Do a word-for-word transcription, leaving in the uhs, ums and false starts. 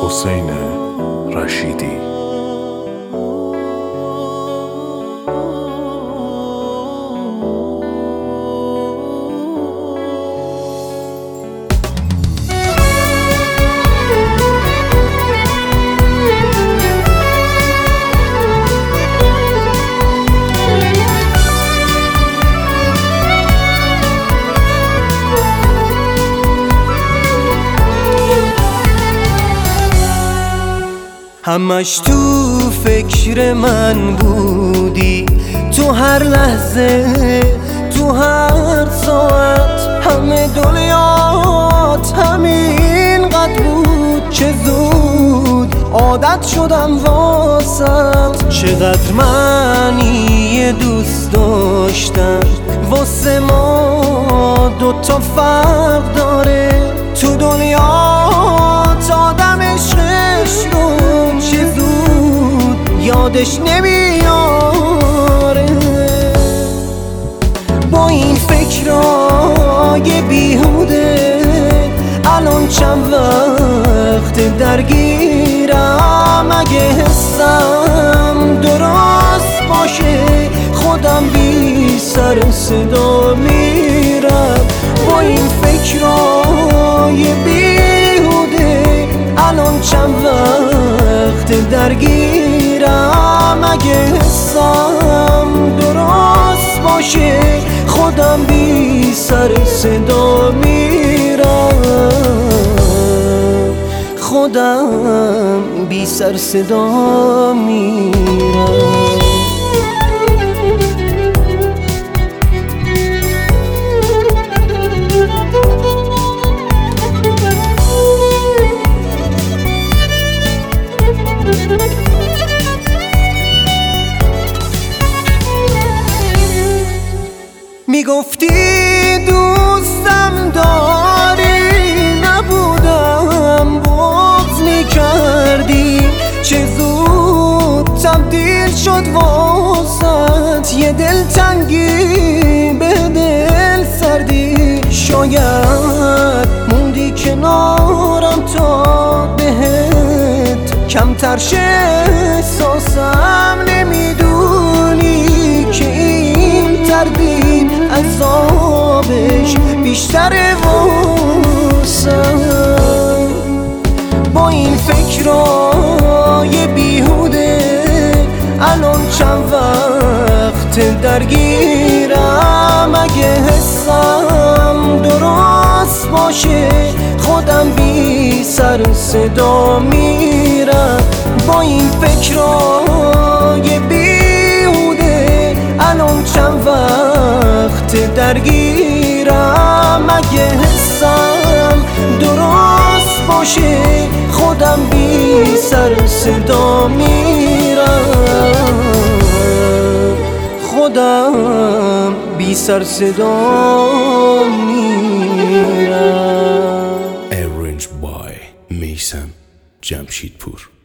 حسین رشیدی. همش تو فکر من بودی، تو هر لحظه، تو هر ساعت، همه دنیات همین قد بود. چه زود عادت شدم واسط، چقدر معنی دوست داشتن واسه ما دوتا فرق داره. تو دنیا آدم عشقش رو چه زود یادش نمیاره. با این فکرای بیهوده الان چند وقت درگیرم. اگه حسم درست باشه خودم بی سر صدا میرم. با این فکرای بیهوده الان چند وقت درگیرم. اگه حسم درست باشه خودم بی سر صدا میرم. خودم بی سر صدا میرم. میگفتی دوستم داری، نبودم بغض میکردی. چه زود تبدیل شد واسط یه دلتنگی به دل سردی. شاید موندی کنارم تا بهت کمتر شه احساسم. نمیدونی که این تردید عذابش بیشتره واسم. با این فکرای بیهوده الان چند وقت درگیرم. اگه حسم درست باشه خودم بی سر صدا میرم. با این فکرای بیهوده الان چند وقت درگیرم. اگه حسم درست باشه خودم بی سر صدا میرم. خودم بی سر صدا میرم. Arranged by میثم جمشیدپور.